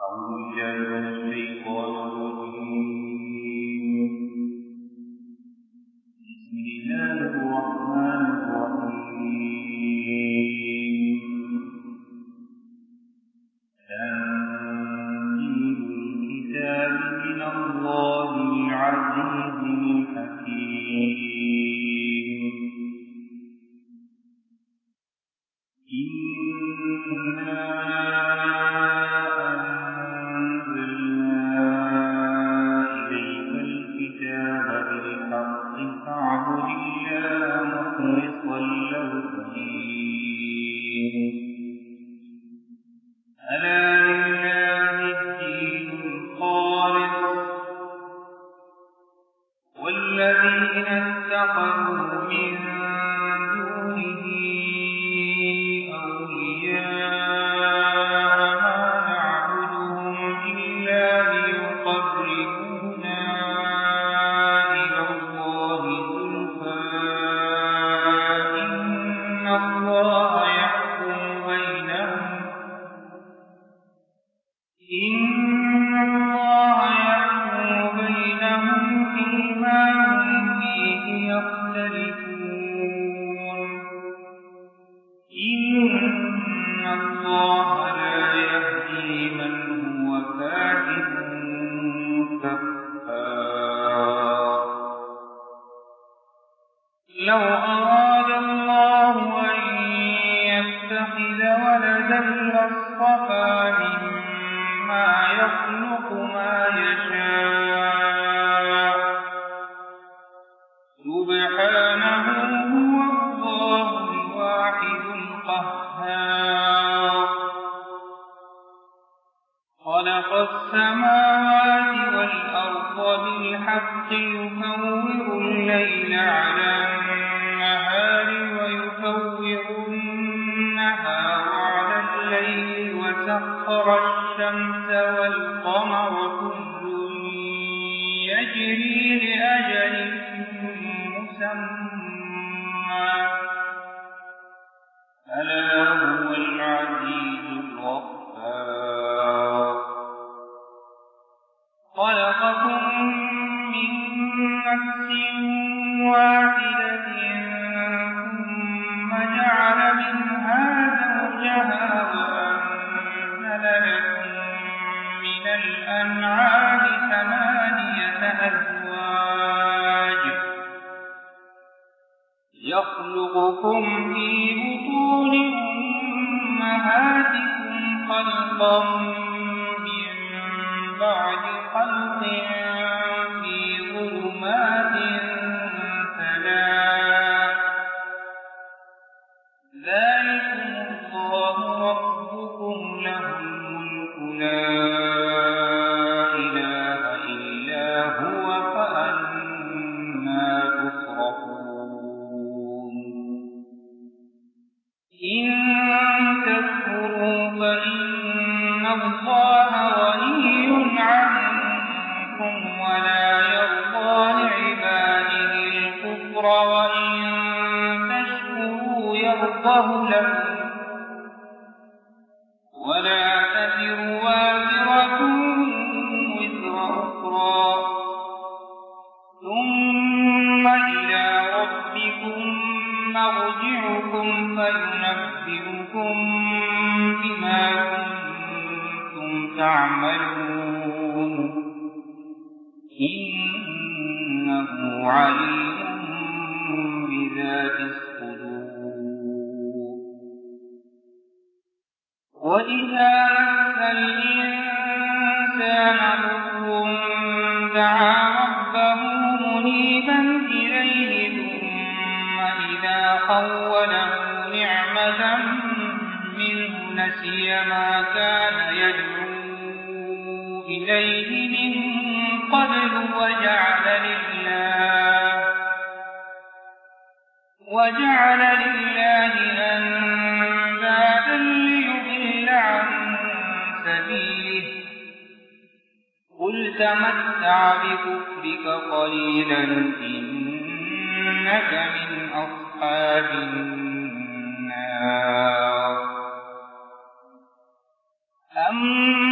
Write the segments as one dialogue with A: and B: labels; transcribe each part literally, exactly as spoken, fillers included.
A: أَمَّا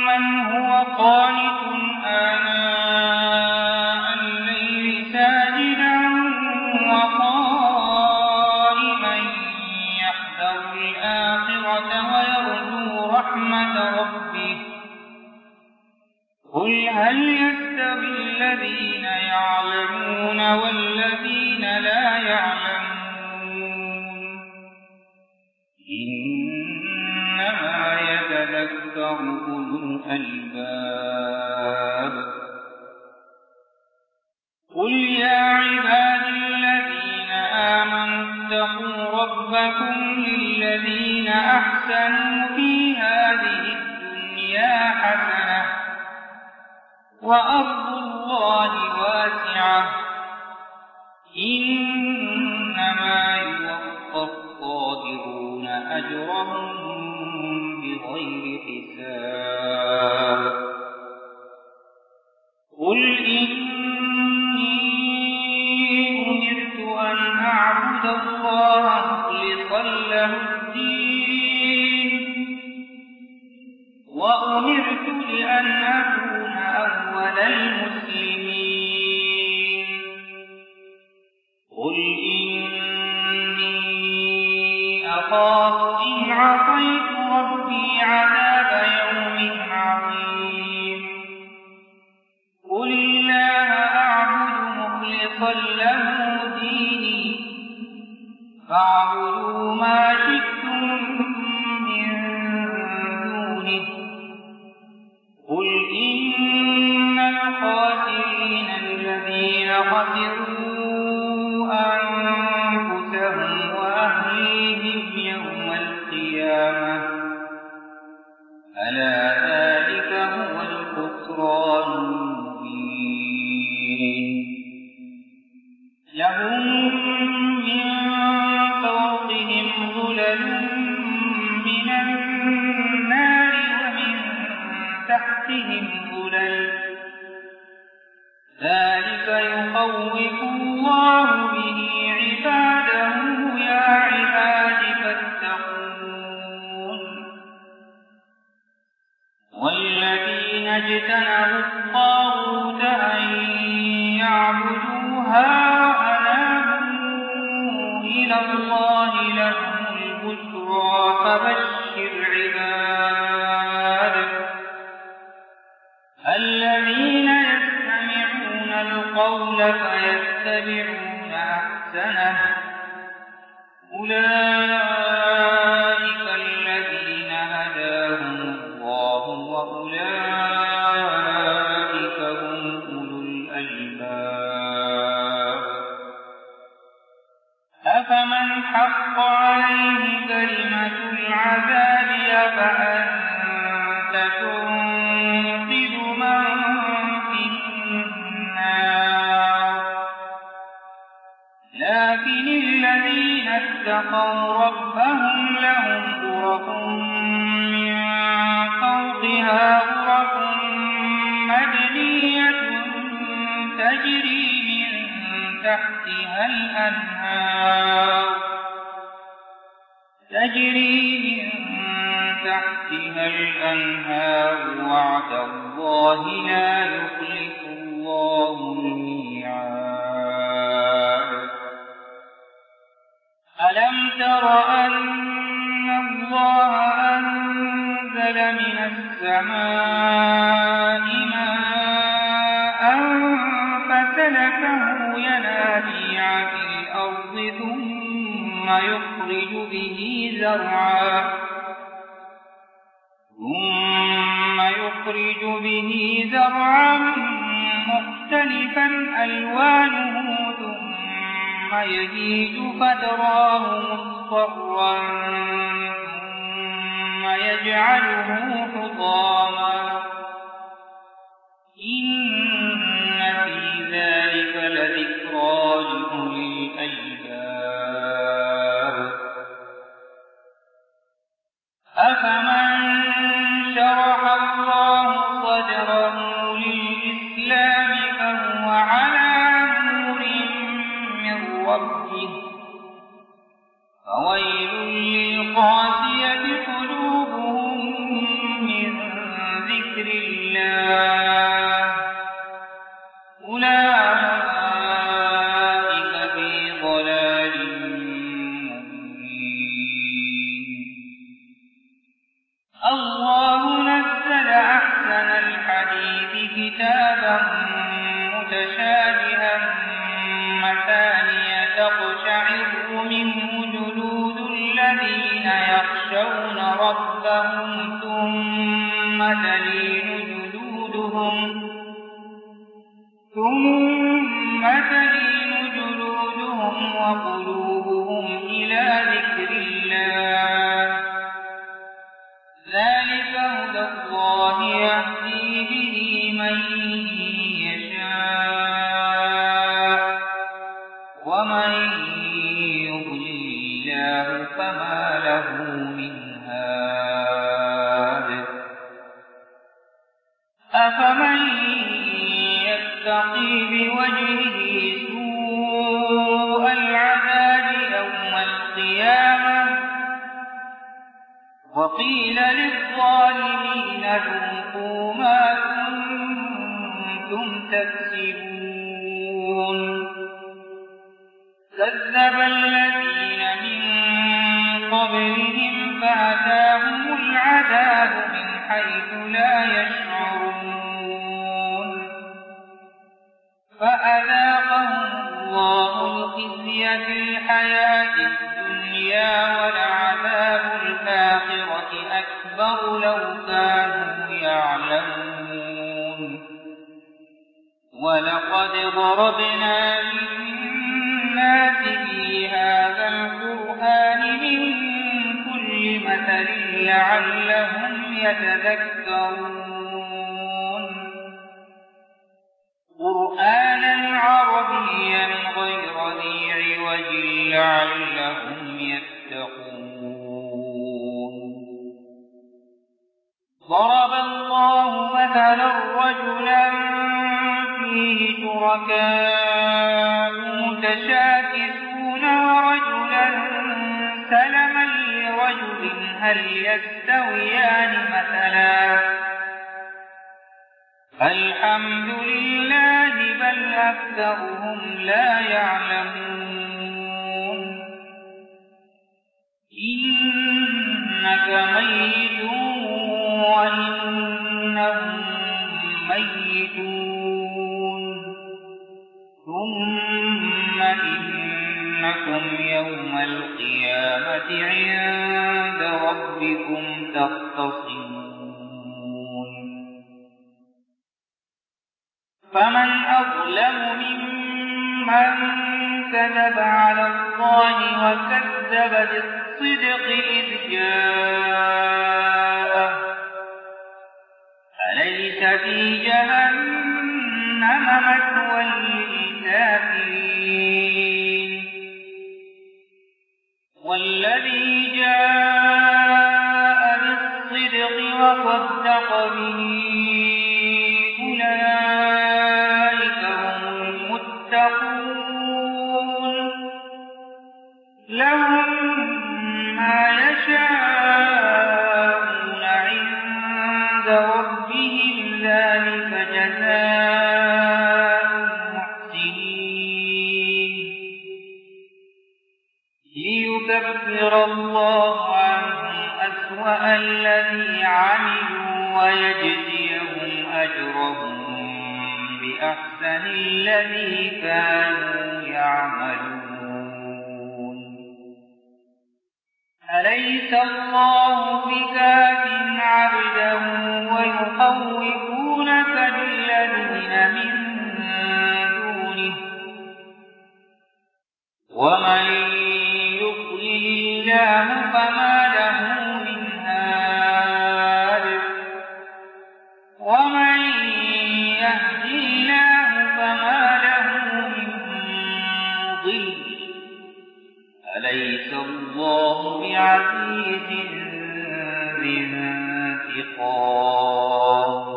A: من هو قانت آناء الليل ساجدا وقائما يحذر الآخرة ويرجو رحمة ربه قل هل يستوي الذين يعلمون والذين لا يعلمون إنما يتذكر أولو الألباب قل يا عبادي الذين آمنوا اتقوا ربكم للذين أحسنوا في هذه الدنيا حسنة وأرض الله واسعة إنما يوفى الصابرون أجرهم بغير حساب قل إني أمرت أن أعبد الله مخلصا له الدين وأمرت لأن أكون أول المسلمين قل إني أخاف إن عصيت ربي عذاب يوم عظيم قل الله أعبد مخلصا له ديني فاعبدوا ما شئتم من دونه قل إن الخاسرين الذين خسروا أنفسهم وأهليهم يوم القيامة ألا ذلك هو الخسران المبين لهم من فوقهم ظلل من النار ومن تحتهم ظلل ذلك يخوف الله به عباده يا عباد فاتقون والذين اجتنبوا الطاغوت أن يعبدوها وأنابوا إلى الله لهم البشرى فبشر عباد الذين يستمعون القول فيتبعون أحسنه أولئك الذين هداهم الله وأولئك هم أولو الألباب أفمن حق عليه كلمة العذاب أفأنت تنقذ من في النار لكن الذين اتقوا ربهم لهم غرف من فوقها غرف مبنية تجري من تحتها الأنهار تجري من تحتها الأنهار وعد الله لا يخلف الله الميعاد ألم تر أن الله أنزل من السماء ماء فسلكه ينابيع في الأرض ثم يخرج به زرعا ثم يخرج به زرعا مختلفا ألوانه ثم يهيج فتراه مصفرا ثم يجعله حطاما إن في ذلك لذكرى لأولي الألباب أفمن شرح الله صدره للإسلام فهو على نور من ربه فويل للقاسية قلوبهم من ربهم ثم تلين جلودهم ثم تلين جلودهم وقلوبهم إلى ذكر الله ذلك هدى الله يهدي به من يشاء ومن يضلل الله فما له من هاد أفمن يتقي بوجهه سوء العذاب يوم القيامة وقيل للظالمين ذوقوا ما كنتم تكسبون كذب الذين من قبلهم فأتاهم العذاب من حيث لا يشعرون فأذاقهم الله الخزي في الحياة الدنيا ولعذاب الآخرة أكبر لو كانوا يعلمون ولقد ضربنا للناس في هذا القرآن من كل مثل لعلهم يتذكرون قرآنا عربيا غير ذي عوج لعلهم يتقون ضرب الله مثلا رجلا فيه شركاء متشاكسون ورجلا سلما لرجل هل يستويان مثلا الحمد لله بل أكثرهم لا يعلمون إنك ميت وإنهم ميتون ثم إنكم يوم القيامة عند ربكم تختصمون فمن أظلم ممن كذب على الله وكذب بالصدق إذ جاءه أليس في جهنم مثوى للكافرين والذي جاء بالصدق وصدق به أولئك هم المتقون لهم ما يشاءون عند ربهم ذلك جزاء المحسنين ليكفر الله عنهم أسوأ الذي عملوا ويجزيهم أجرهم بأحسن الذي كانوا يعملون أليس الله بكاف عبده ويخوفونك بالذين من دونه ومن يضلل الله فما له من هاد ومن يهد الله فما له من مضل أليس الله بعزيز ذي انتقام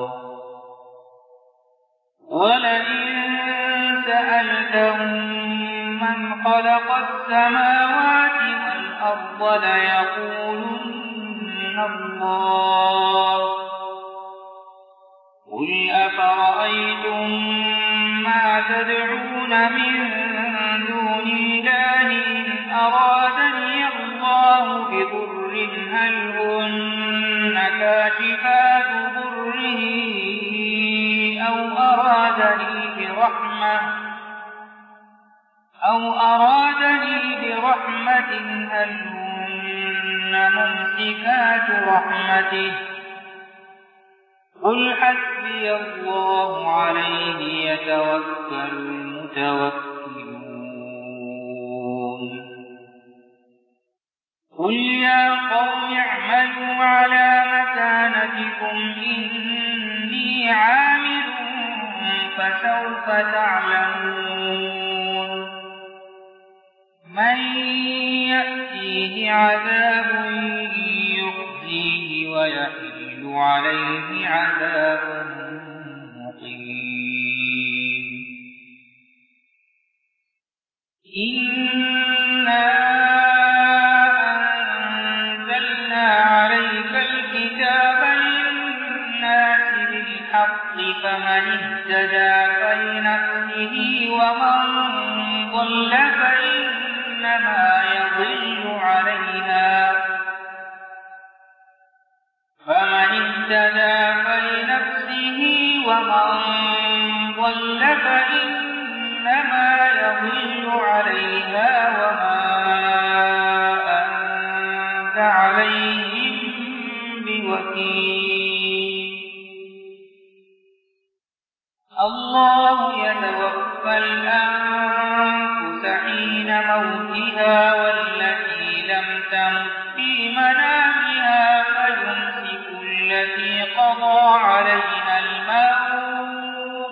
A: ولئن سألتهم من خلق السماوات والأرض ليقولن الله قل أفرأيتم ما تدعون من دون الله إن أرادني الله بضر هل هن كاشفات ضره أو أرادني برحمة أو أرادني برحمة هل هن ممسكات رحمته قل حسبي الله عليه يتوكل المتوكلون قل يا قوم اعملوا على مكانتكم إني عامل فسوف تعلمون من يأتيه عذاب يخزيه ويحل عليه عذاب مقيم إنا أنزلنا عليك الكتاب للناس بالحق فمن اهتدى فلنفسه ومن ضل فإنما يضل عليها فمن اهتدى فلنفسه ومن ضل فإنما يضل عليها وما أنت عليهم بوكيل الله يتوفى الأنفس حين موتها والتي لم تمت في منامها فيمسك التي قضى عليها الموت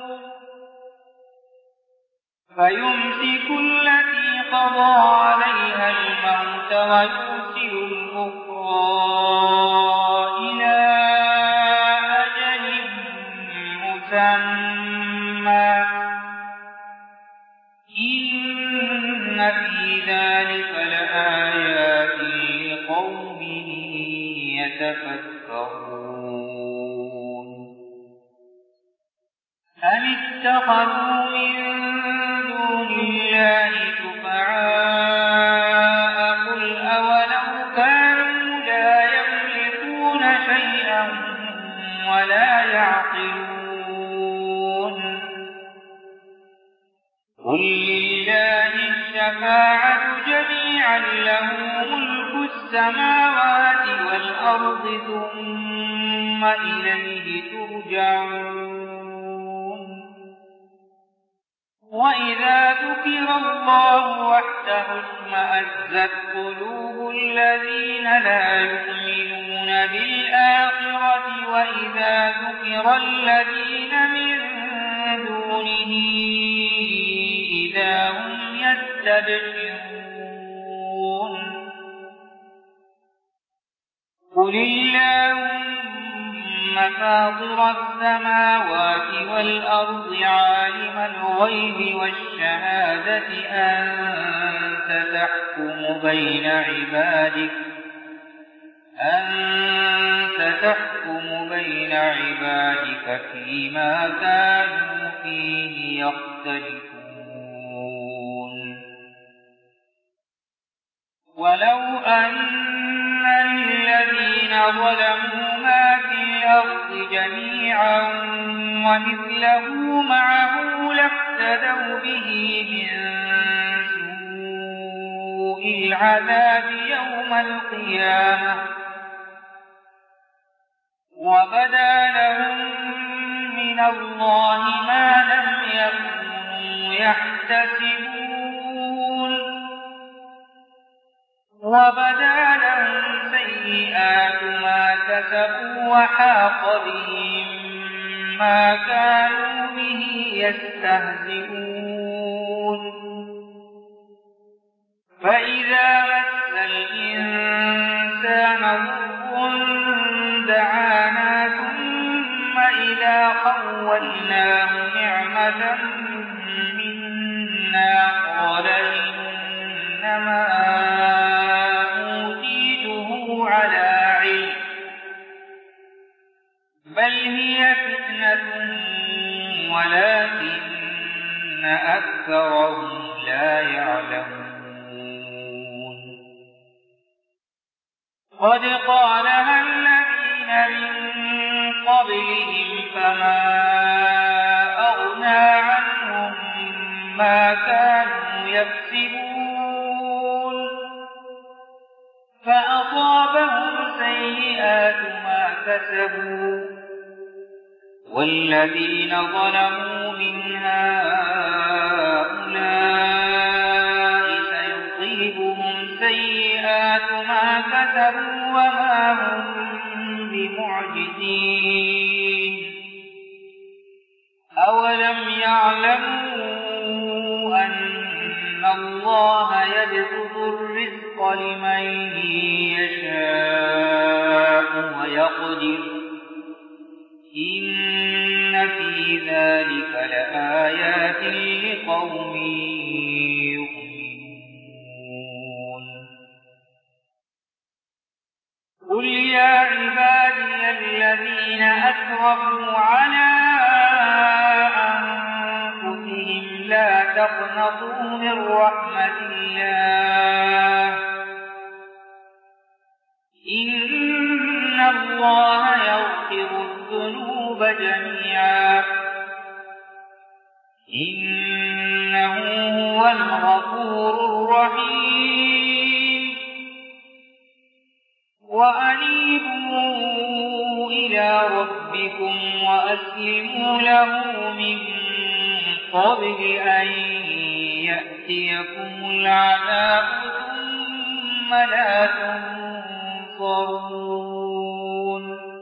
A: فيمسك التي قضى عليها الموت ويرسل الأخرى إلى أجل مسمى إن في ذلك لآيات لقوم يتفكرون أم اتخذوا من دون الله شفعاء قل أولو كانوا لا يملكون شيئا ولا يعقلون قل لله الشفاعة جميعا له ملك السماوات والأرض ثم إليه ترجعون وإذا ذكر الله وحده اشمأزت قلوب الذين لا يؤمنون بالآخرة وإذا ذكر الذين من دونه إذا هم يستبشرون قل اللهم فاطر السماوات والأرض عالم الغيب والشهادة أنت تحكم بين عبادك أنت تحكم بين عبادك فيما كانوا فيه يختلفون ولو أن للذين ظلموا ما في الأرض جميعا ومثله معه لافتدوا به من سوء العذاب يوم القيامة وبدا لهم من الله ما لم يكونوا يحتسبون وبدا لهم سيئات ما كسبوا وحاق بهم ما كانوا به يستهزئون فإذا مس الإنسان ضر دعانا ثم إذا خولناه نعمة منا قال إنما أوتيته على علم بل هي فتنة ولكن أكثرهم لا يعلمون قد قالها الذين من قبلهم فما أغنى عنهم ما كانوا يكسبون فأصاب والذين ظلموا من هؤلاء سيصيبهم سيئات ما كسبوا وما هم بمعجزين أولم يعلموا أن الله يبسط الرزق لمن يشاء ويقدر إن في ذلك لآيات لقوم يؤمنون قل يا عبادي الذين أسرفوا على أنفسهم لا تقنطوا من رحمة الله إن الله يغفر الذنوب جميعا إنه هو الغفور الرحيم وأنيبوا إلى ربكم وأسلموا له من قبل أن يأتيكم العذاب ثم لا تنصرون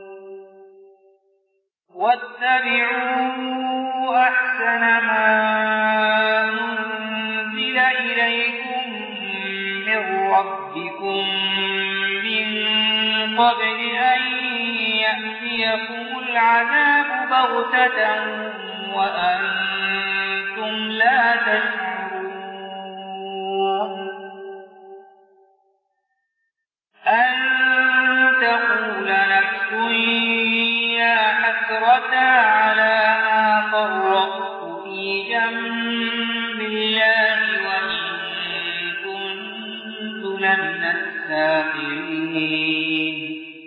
A: واتبعوا أحسن ما أنزل إليكم من ربكم من قبل أن يأتيكم العذاب بغتة وأنتم لا تشعرون أن تقول نفس يا حسرة على ما فرطت في جنب الله وإن كنت لمن الساخرين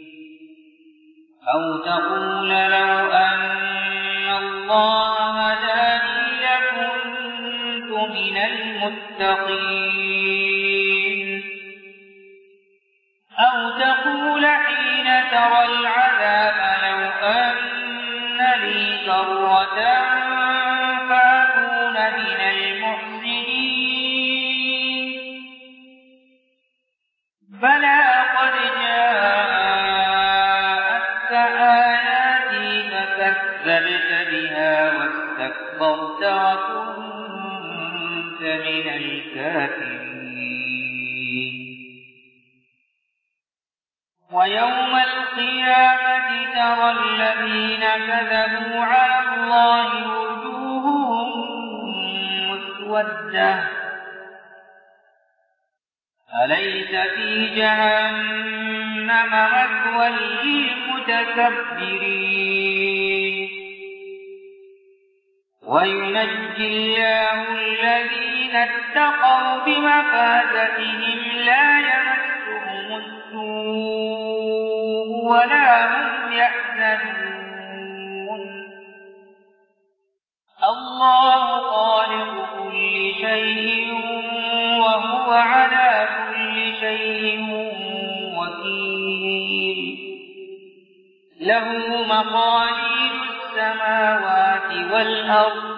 A: أو تقول لو أن الله هداني لكنت من المتقين أو تقول حين ترى العذاب لو أن لي كرة فأكون من المحسنين بلى قد جاءتك آياتي فكذبت بها واستكبرت وكنت من الكافرين ويوم القيامة ترى الذين كذبوا على الله وجوههم مسودة أليس في جهنم مثوى للمتكبرين وينجي الله الذين اتقوا بمفازتهم لا يمسهم السوء ولا هم يحزنون الله خالق كل شيء وهو على كل شيء وكيل له مقاليد السماوات والأرض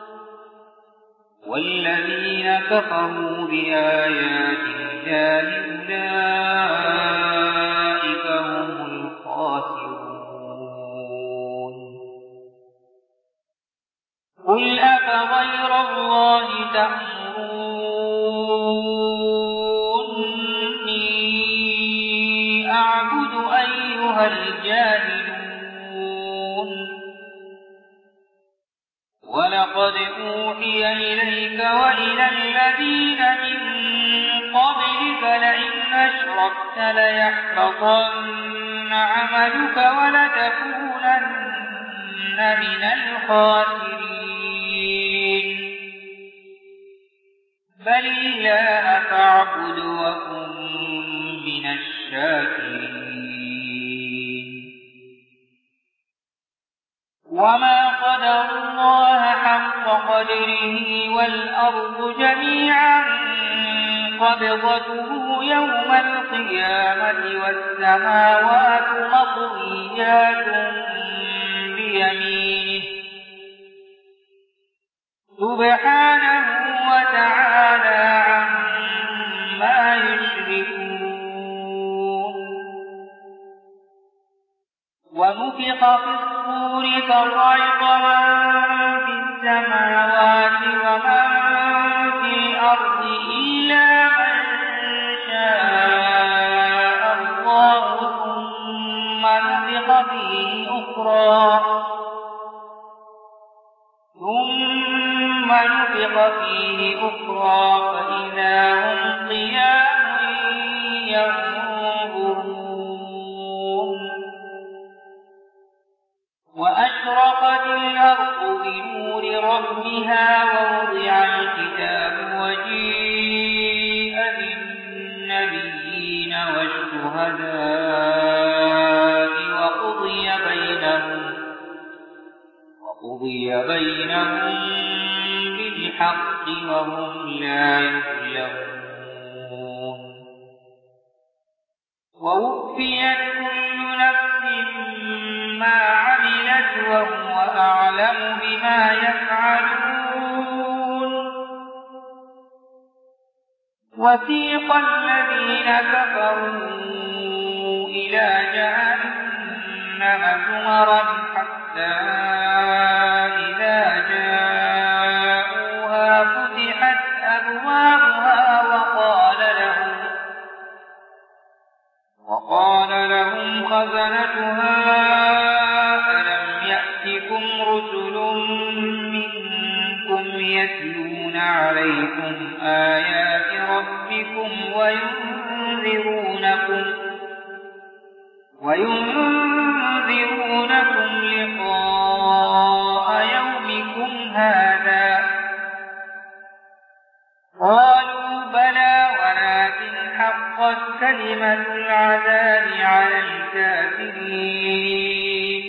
A: والذين كفروا بآيات الله أولئك هم الخاسرون قل أفغير الله تأمروني أعبد أيها الجاهلون ولقد أوحي إليك وإلى الذين من قبلك لئن أشركت ليحبطن عملك ولتكونن من الخاسرين بل الله فاعبد وكن من الشاكرين وما قدر الله حق قدره والأرض جميعا قبضته يوم القيامة والسماوات مطويات بيمينه الطور فصعق من في السماوات ومن في الأرض إلا من شاء الله ثم نفخ فيه أخرى ثم نفخ فيه أخرى فإذا هم قيام ينظرون وأشرقت الأرض بنور ربها ووضع الكتاب وجيء بالنبيين والشهداء وقضي بينهم وقضي بينهم بالحق وهم لا يظلمون ووفيت كل نفس ما عملت وهو أعلم بما يفعلون وسيق الذين كفروا إلى جهنم زمرا حتى إذا جاءوها فتحت أبوابها وقال لهم وقال لهم خزنتها ألم يأتكم رسل منكم يتلون عليكم آيات ربكم وينذرونكم وينذرونكم لقاء يومكم هذا قالوا بلى ولكن حقت كلمة العذاب على الكافرين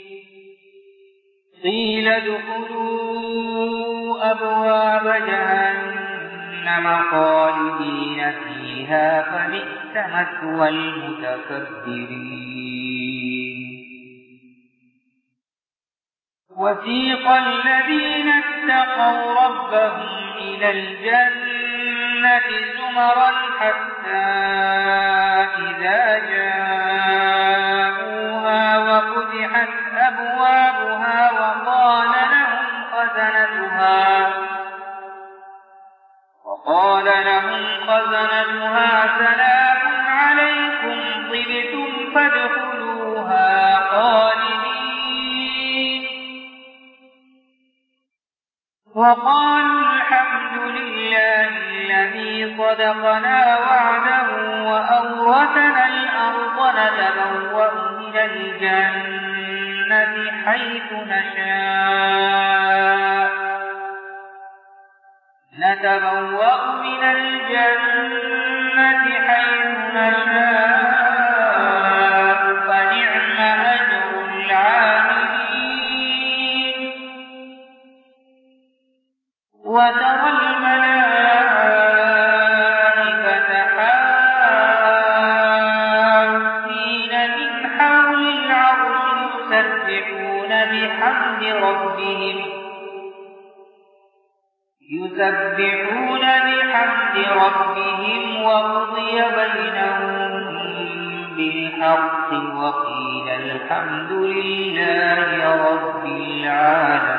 A: قيل ادخلوا أبواب جهنم خالدين فيها فبئس مثوى المتكبرين وسيق الذين اتقوا ربهم إلى الجنة زمرا حتى إذا جاءوها وفتحت أبوابها وقال لهم خزنتها وقال لهم خزنتها سلام عليكم طبتم فادخلوها خالدين وقالوا الحمد لله الذي صدقنا وعده وأورثنا الأرض نتبوأ من الجنة حيث نشاء نتبوأ من الجنة حيث نشاء فنعم أجر العاملين وترى الملائكة حافين من حول العرش يسبحون بحمد ربهم يسبحون بحمد ربهم وقضي بينهم بالحق وقيل الحمد لله رب العالمين.